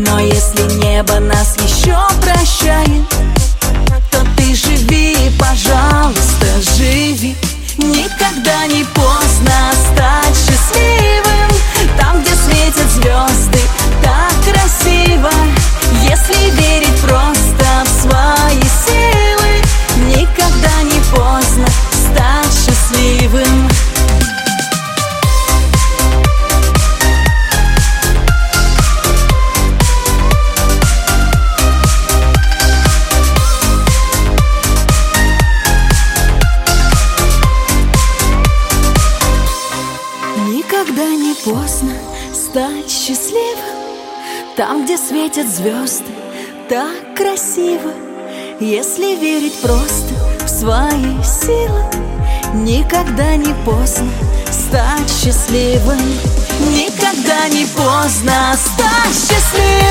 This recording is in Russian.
Но если небо нас еще прощает, то ты живи, пожалуйста, живи. Никогда не поздно стать счастливым. Там, где светят звезды, так красиво. Если верить просто в свои силы, никогда не поздно стать счастливым. Никогда не поздно стать счастливым. Там, где светят звезды, так красиво. Если верить просто в свои силы, никогда не поздно стать счастливым. Никогда не поздно стать счастливым.